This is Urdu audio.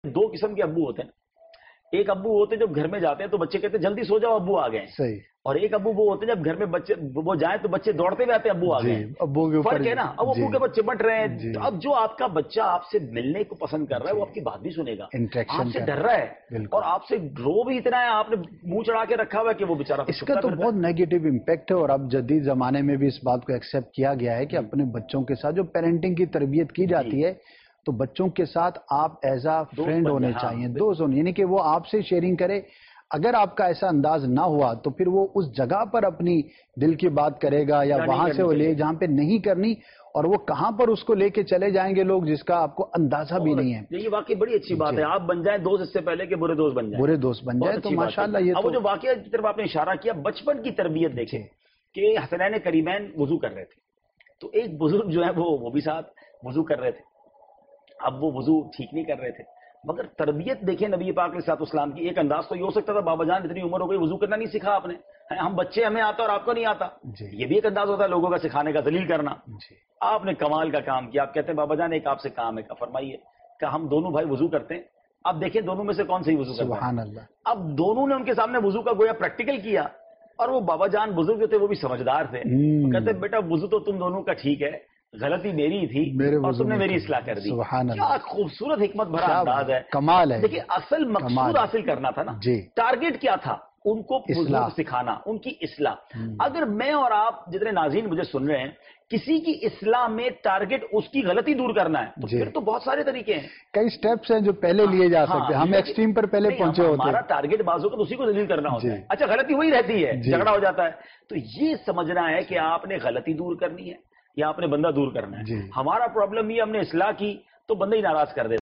دو قسم کے ابو ہوتے ہیں. ایک ابو ہوتے ہیں جب گھر میں جاتے ہیں تو بچے کہتے ہیں جلدی سو جاؤ ابو آ گئے. صحیح. اور ایک ابو وہ ہوتے ہیں جب گھر میں بچے وہ جائیں تو بچے دوڑتے ہوئے آتے ہیں ابو آ گئے. ابو کے فرق ہے نا. اب ابو کے بچے چمٹ رہے ہیں. تو اب جو آپ کا بچہ آپ سے ملنے کو پسند کر رہا ہے وہ آپ کی بات بھی سنے گا, آپ سے ڈر رہا ہے اور آپ سے رو بھی اتنا ہے, آپ نے منہ چڑھا کے رکھا ہوا ہے کہ وہ بیچارہ. اس کا تو بہت نیگیٹو امپیکٹ ہے. اور اب جدید زمانے میں بھی اس بات کو ایکسیپٹ کیا گیا ہے کہ اپنے بچوں کے ساتھ جو پیرنٹنگ کی تربیت کی جاتی ہے تو بچوں کے ساتھ آپ ایز اے فرینڈ ہونے چاہیے, دوست ہونے, یعنی کہ وہ آپ سے شیئرنگ کرے. اگر آپ کا ایسا انداز نہ ہوا تو پھر وہ اس جگہ پر اپنی دل کی بات کرے گا یا وہاں سے وہ لے جہاں پہ نہیں کرنی, اور وہ کہاں پر اس کو لے کے چلے جائیں گے لوگ جس کا آپ کو اندازہ بھی نہیں ہے. یہ واقعی بڑی اچھی بات ہے. آپ بن جائیں دوست اس سے پہلے کہ برے دوست بن جائیں. برے دوست بن جائیں تو ماشاءاللہ. یہ وہ جو واقعہ کی طرف آپ نے اشارہ کیا, بچپن کی تربیت دیکھیں کہ حسنین کریمین وضو کر رہے تھے تو ایک بزرگ جو ہے وہ بھی ساتھ وضو کر رہے تھے. اب وہ وضو ٹھیک نہیں کر رہے تھے, مگر تربیت دیکھیں نبی پاک علیہ الصلوۃ والسلام کی. ایک انداز تو یہ ہو سکتا تھا بابا جان اتنی عمر ہو گئی وضو کرنا نہیں سیکھا آپ نے, ہم بچے ہمیں آتا اور آپ کو نہیں آتا. یہ بھی ایک انداز ہوتا ہے لوگوں کا سکھانے کا, ذلیل کرنا. آپ نے کمال کا کام کیا. آپ کہتے ہیں بابا جان ایک آپ سے کام ہے, فرمائیے. کہ ہم دونوں بھائی وضو کرتے ہیں, اب دیکھیں دونوں میں سے کون صحیح وضو کرتا ہے. سبحان اللہ. اب دونوں نے ان کے سامنے وضو کا گویا پریکٹیکل کیا, اور وہ بابا جان بزرگ جو تھے وہ بھی سمجھدار تھے. کہتے ہیں بیٹا وضو تو تم دونوں کا ٹھیک ہے, غلطی میری تھی اور تم نے میری اصلاح کر دی. کیا خوبصورت حکمت بھرا انداز ہے, کمال ہے. دیکھیں اصل مقصود حاصل کرنا تھا نا, ٹارگیٹ کیا تھا, ان کو وضو سکھانا, ان کی اصلاح. اگر میں اور آپ جتنے ناظرین مجھے سن رہے ہیں کسی کی اصلاح میں ٹارگیٹ اس کی غلطی دور کرنا ہے تو پھر تو بہت سارے طریقے ہیں, کئی سٹیپس ہیں جو پہلے لیے جا سکتے ہیں. ہم ایکسٹریم پر پہلے پہنچے ہوتے ہیں. ہمارا ٹارگیٹ بازو کو اسی کو ذلیل کرنا ہوتا ہے. اچھا غلطی وہی رہتی ہے, جھگڑا ہو جاتا ہے. تو یہ سمجھنا ہے کہ آپ نے غلطی دور کرنی ہے یا آپ نے بندہ دور کرنا ہے. ہمارا پرابلم یہ ہم نے اصلاح کی تو بندہ ہی ناراض کر دیتا.